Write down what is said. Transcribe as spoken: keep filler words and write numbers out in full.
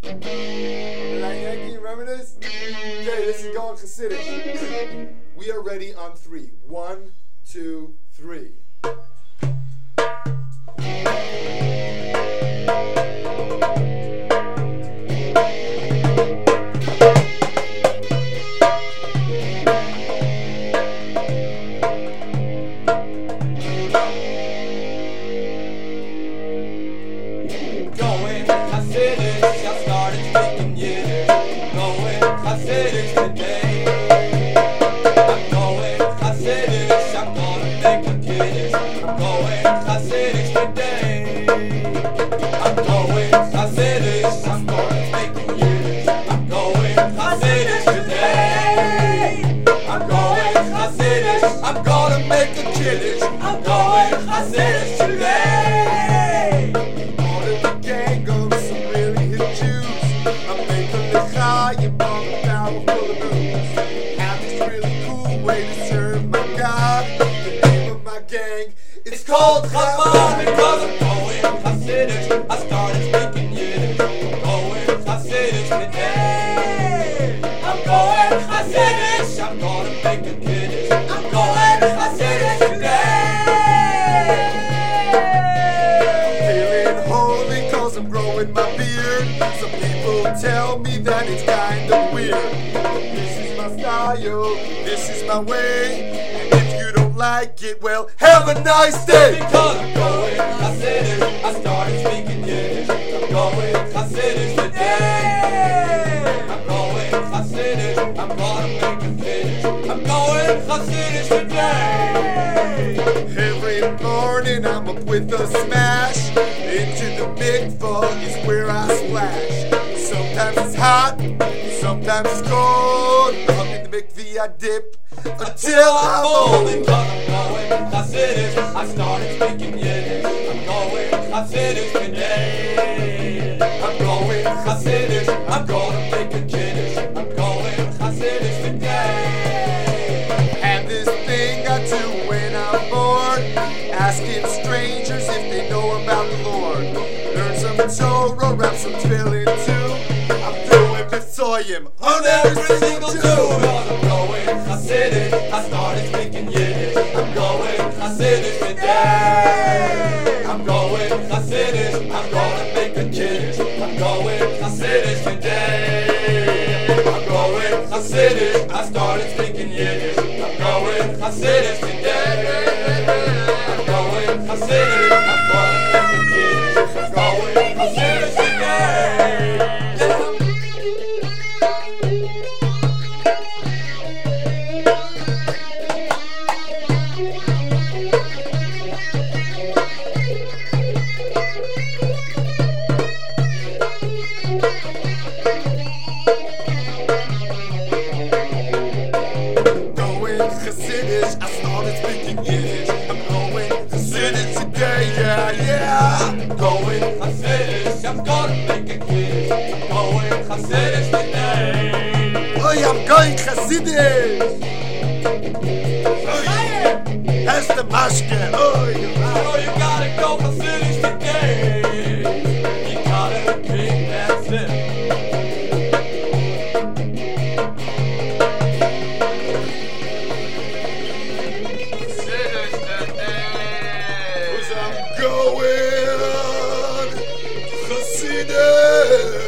Remember that, Yankee? Remember this? Okay, this is going Hasidic. We are ready on three. One, two, three. Going Hasidic, I started speaking Yiddish. Going Hasidic today. I'm going Hasidic, I'm gonna make a Kiddush. I'm going Hasidic today. I'm going Hasidic, I'm gonna make a Yiddish. I'm going Hasidic today. I'm going Hasidic, I'm gonna make a Kiddush. I'm going Hasidic today. It's called Chabad because I'm going Hasidic. I started speaking Yiddish. I'm going Hasidic today. I'm going Hasidic. I'm gonna make a Kiddush. I'm going Hasidic today. I'm feeling holy cause I'm growing my beard. Some people tell me that it's kind of weird. This is my style, this is my way. Like it, well, have a nice day. Because I'm going Hasidic, I started speaking Yiddish. I'm going Hasidic today. I'm going Hasidic, I'm gonna make a Kiddush. I'm going Hasidic today. Every morning I'm up with a smash. Into the mikvah is where I splash. Sometimes it's hot, sometimes it's cold. I'm in the mikvah, I dip until I'm old. Because I'm going Hasidic, I started speaking Yiddish. I'm going Hasidic today. I'm going Hasidic, I'm gonna make a Kiddush. I'm going Hasidic today. And this thing I do when I'm bored, asking strangers if they know about the Lord. Learn some Torah, rap some tefillin too. I'm doing B'tsoyim on every single tune. I'm going Hasidic, I started speaking Yiddish. I'm going Hasidic today. I'm going Hasidic, I'm gonna make a Kiddush. I'm going Hasidic today. I'm going Hasidic, I started speaking Yiddish. I'm going Hasidic today. I'm going Hasidic, I'm gonna make a Kiddush. I'm going Hasidic today. Hasidic, I started speaking Yiddish. I'm going Hasidic today, yeah, yeah. I'm going Hasidic, I'm gonna make a Kiddush. I'm going Hasidic today. Oh, I'm going Hasidic. Oh, yeah. That's the mashke. Oh, you're right. Oh, you gotta go Hasidic today. You gotta drink that sip. Going Hasidic.